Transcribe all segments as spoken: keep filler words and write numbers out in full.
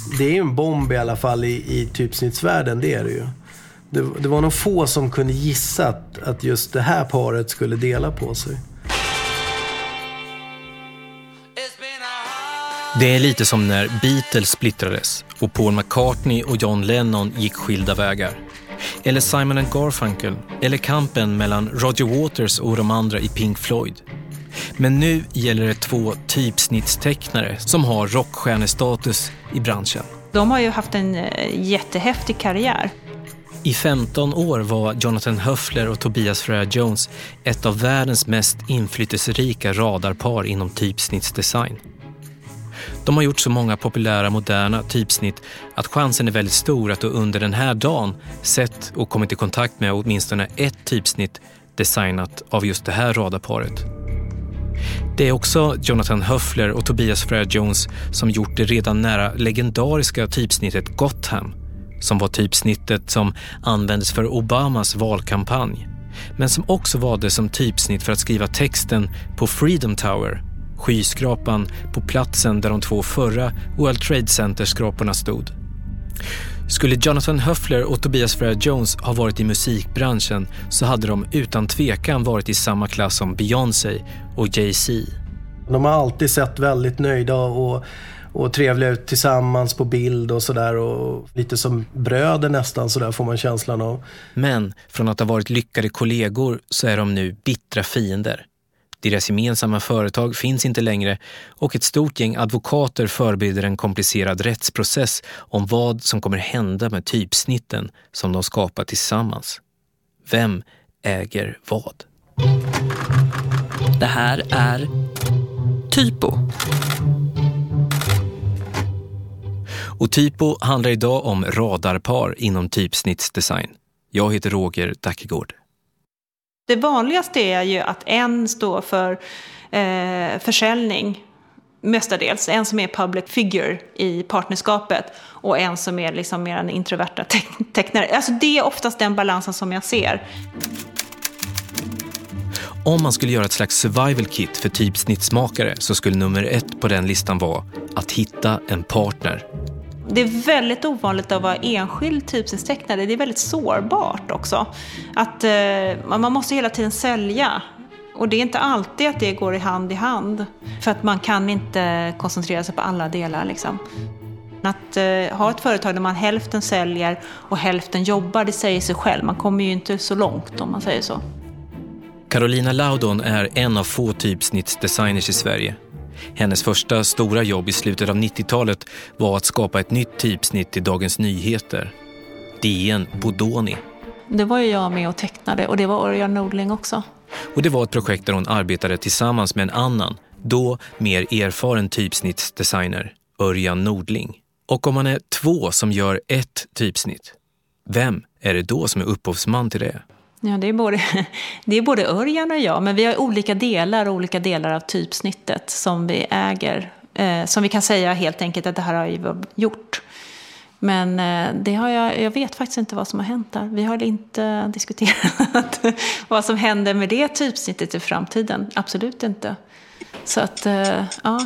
det är ju en bomb i alla fall i, i typsnittsvärlden, det är det ju. Det, det var nog få som kunde gissa att, att just det här paret skulle dela på sig. Det är lite som när Beatles splittrades och Paul McCartney och John Lennon gick skilda vägar. Eller Simon and Garfunkel, eller kampen mellan Roger Waters och de andra i Pink Floyd. Men nu gäller det två typsnittstecknare som har rockstjärnestatus i branschen. De har ju haft en jättehäftig karriär. I femton år var Jonathan Höffler och Tobias Frere-Jones ett av världens mest inflytelserika radarpar inom typsnittsdesign. De har gjort så många populära moderna typsnitt att chansen är väldigt stor att du under den här dagen sett och kommit i kontakt med åtminstone ett typsnitt designat av just det här radarparet. Det är också Jonathan Höffler och Tobias Frere-Jones som gjort det redan nära legendariska typsnittet Gotham, som var typsnittet som användes för Obamas valkampanj, men som också var det som typsnitt för att skriva texten på Freedom Tower, skyskrapan på platsen där de två förra World Trade Center-skraporna stod. Skulle Jonathan Höffler och Tobias Frere-Jones ha varit i musikbranschen så hade de utan tvekan varit i samma klass som Beyoncé och Jay-Z. De har alltid sett väldigt nöjda och, och trevliga ut tillsammans på bild och sådär, och lite som bröder nästan, sådär får man känslan av. Men från att ha varit lyckade kollegor så är de nu bittra fiender. Deras gemensamma företag finns inte längre och ett stort gäng advokater förbereder en komplicerad rättsprocess om vad som kommer hända med typsnitten som de skapar tillsammans. Vem äger vad? Det här är Typo. Och Typo handlar idag om radarpar inom typsnittsdesign. Jag heter Roger Dackegård. Det vanligaste är ju att en står för eh, försäljning mestadels. En som är public figure i partnerskapet och en som är liksom mer en introverta te- tecknare. Alltså det är oftast den balansen som jag ser. Om man skulle göra ett slags survival kit för typsnittsmakare så skulle nummer ett på den listan vara att hitta en partner. Det är väldigt ovanligt att vara enskild typsnittstecknare. Det är väldigt sårbart också. Att eh, man måste hela tiden sälja. Och det är inte alltid att det går i hand i hand. För att man kan inte koncentrera sig på alla delar liksom. Att eh, ha ett företag där man hälften säljer och hälften jobbar, det säger sig själv. Man kommer ju inte så långt om man säger så. Carolina Laudon är en av få typsnittsdesigners i Sverige. Hennes första stora jobb i slutet av nittiotalet var att skapa ett nytt typsnitt i Dagens Nyheter. D N Bodoni. Det var ju jag med och tecknade, och det var Örjan Nordling också. Och det var ett projekt där hon arbetade tillsammans med en annan, då mer erfaren typsnittsdesigner, Örjan Nordling. Och om man är två som gör ett typsnitt, vem är det då som är upphovsman till det? Ja, det är både, det är både Örjan och jag, men vi har olika delar och olika delar av typsnittet som vi äger. Eh, som vi kan säga helt enkelt att det här har vi gjort. Men eh, det har jag, jag vet faktiskt inte vad som har hänt där. Vi har inte diskuterat vad som händer med det typsnittet i framtiden. Absolut inte. Så att, eh, ja.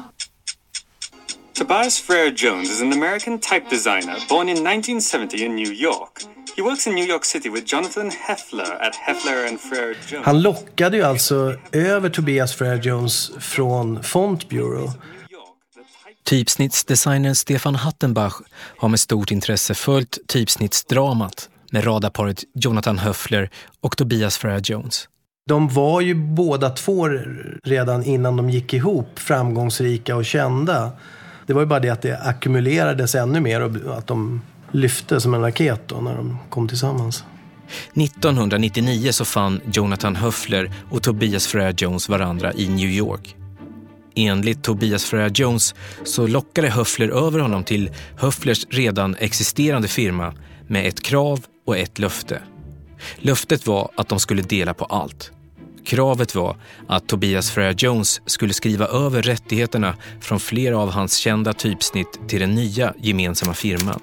Tobias Frere-Jones is an American type designer born in nineteen seventy in New York. He works in New York City with Jonathan Höffler at Höffler and Frere-Jones. Han lockade ju alltså över Tobias Frere-Jones från Font Bureau. Typsnittsdesignern Stefan Hattenbach har med stort intresse följt typsnittsdramat med radarparet Jonathan Höffler och Tobias Frere-Jones. De var ju båda två redan innan de gick ihop framgångsrika och kända. Det var ju bara det att det ackumulerades ännu mer och att de lyfte som en raket då när de kom tillsammans. nittonhundranittionio så fann Jonathan Höffler och Tobias Frere-Jones varandra i New York. Enligt Tobias Frere-Jones så lockade Höffler över honom till Höfflers redan existerande firma med ett krav och ett löfte. Löftet var att de skulle dela på allt. Kravet var att Tobias Frere-Jones skulle skriva över rättigheterna från flera av hans kända typsnitt till den nya gemensamma firman.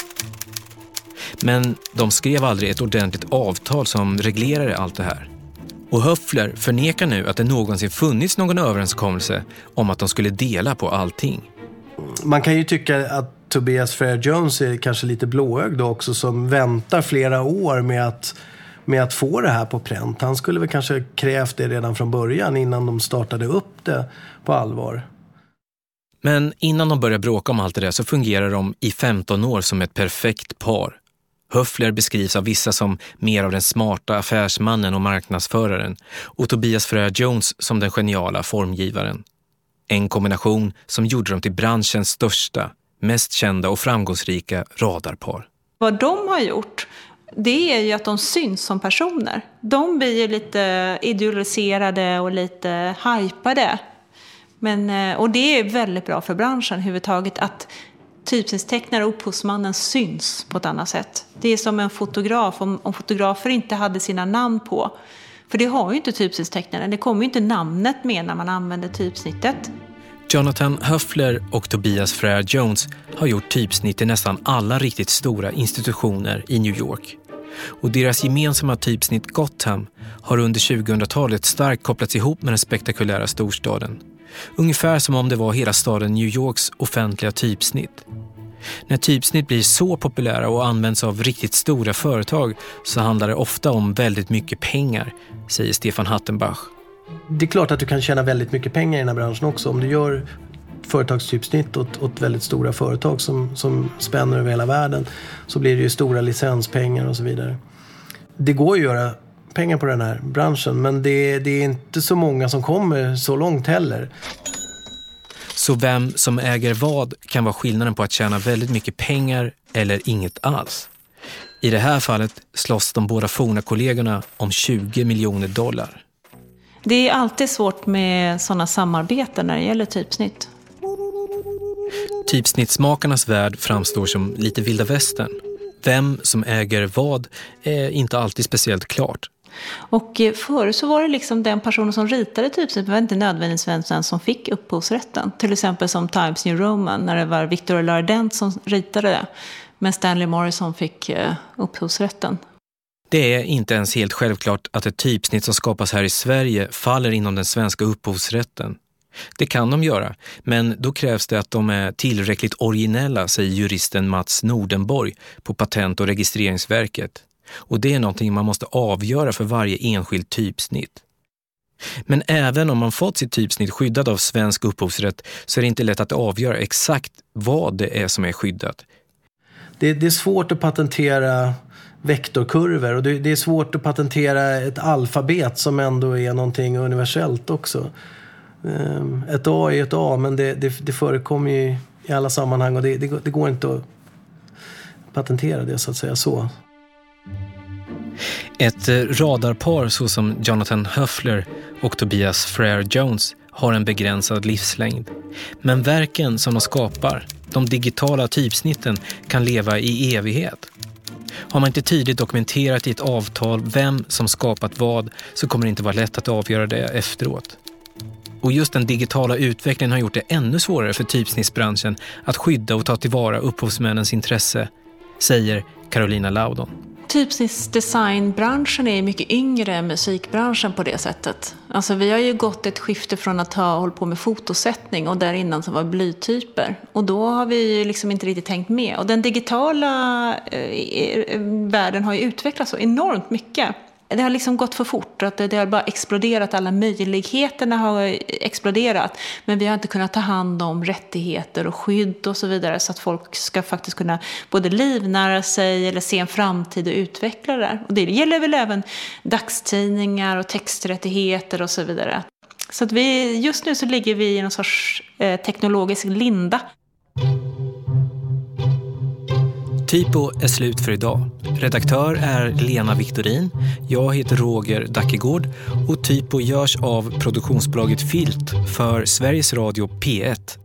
Men de skrev aldrig ett ordentligt avtal som reglerade allt det här. Och Höffler förnekar nu att det någonsin funnits någon överenskommelse om att de skulle dela på allting. Man kan ju tycka att Tobias Frere Jones är kanske lite blåögd också, som väntar flera år med att, med att få det här på pränt. Han skulle väl kanske krävt det redan från början innan de startade upp det på allvar. Men innan de börjar bråka om allt det där så fungerar de i femton år som ett perfekt par. Höffler beskrivs av vissa som mer av den smarta affärsmannen och marknadsföraren och Tobias Frere Jones som den geniala formgivaren. En kombination som gjorde dem till branschens största, mest kända och framgångsrika radarpar. Vad de har gjort, det är ju att de syns som personer. De blir ju lite idealiserade och lite hypade. Men, och det är väldigt bra för branschen överhuvudtaget att typsnittstecknare och upphovsmannen syns på ett annat sätt. Det är som en fotograf, om, om fotografer inte hade sina namn på. För det har ju inte typsnittstecknaren, det kommer ju inte namnet med när man använder typsnittet. Jonathan Höffler och Tobias Frere Jones har gjort typsnitt i nästan alla riktigt stora institutioner i New York. Och deras gemensamma typsnitt Gotham har under tjugohundratalet starkt kopplats ihop med den spektakulära storstaden. Ungefär som om det var hela staden New Yorks offentliga typsnitt. När typsnitt blir så populära och används av riktigt stora företag så handlar det ofta om väldigt mycket pengar, säger Stefan Hattenbach. Det är klart att du kan tjäna väldigt mycket pengar i den här branschen också. Om du gör företagstypsnitt åt, åt väldigt stora företag som, som spänner över hela världen, så blir det ju stora licenspengar och så vidare. Det går ju att göra pengar på den här branschen, men det, det är inte så många som kommer så långt heller. Så vem som äger vad kan vara skillnaden på att tjäna väldigt mycket pengar eller inget alls. I det här fallet slåss de båda forna kollegorna om tjugo miljoner dollar. Det är alltid svårt med sådana samarbeten när det gäller typsnitt. Typsnittsmakarnas värld framstår som lite vilda västern. Vem som äger vad är inte alltid speciellt klart. Och förr så var det liksom den personen som ritade typsnitt, var inte nödvändigtvis den som fick upphovsrätten. Till exempel som Times New Roman, när det var Victor Lardent som ritade det. Men Stanley Morrison fick upphovsrätten. Det är inte ens helt självklart att ett typsnitt som skapas här i Sverige faller inom den svenska upphovsrätten. Det kan de göra, men då krävs det att de är tillräckligt originella, säger juristen Mats Nordenborg på Patent- och registreringsverket. Och det är någonting man måste avgöra för varje enskild typsnitt. Men även om man fått sitt typsnitt skyddat av svensk upphovsrätt så är det inte lätt att avgöra exakt vad det är som är skyddat. Det, det är svårt att patentera vektorkurvor och det, det är svårt att patentera ett alfabet som ändå är någonting universellt också. Ett A är ett A, men det, det, det förekommer ju i alla sammanhang och det, det, det går inte att patentera det så att säga så. Ett radarpar såsom Jonathan Höffler och Tobias Frere Jones har en begränsad livslängd. Men verken som de skapar, de digitala typsnitten, kan leva i evighet. Har man inte tydligt dokumenterat i ett avtal vem som skapat vad så kommer det inte vara lätt att avgöra det efteråt. Och just den digitala utvecklingen har gjort det ännu svårare för typsnittsbranschen att skydda och ta tillvara upphovsmännens intresse, säger Carolina Laudon. Typsnittsdesignbranschen är mycket yngre än musikbranschen på det sättet. Alltså vi har ju gått ett skifte från att ha hållit på med fotosättning och där innan som var blytyper. Och då har vi ju liksom inte riktigt tänkt med. Och den digitala eh, världen har ju utvecklats så enormt mycket. Det har liksom gått för fort, att det, det har bara exploderat, alla möjligheterna har exploderat. Men vi har inte kunnat ta hand om rättigheter och skydd och så vidare så att folk ska faktiskt kunna både livnära sig eller se en framtid och utveckla det. Och det gäller väl även dagstidningar och texträttigheter och så vidare. Så att vi, just nu så ligger vi i någon sorts eh, teknologisk linda. Typo är slut för idag. Redaktör är Lena Victorin, jag heter Roger Dackegård och Typo görs av produktionsbolaget Filt för Sveriges Radio P ett.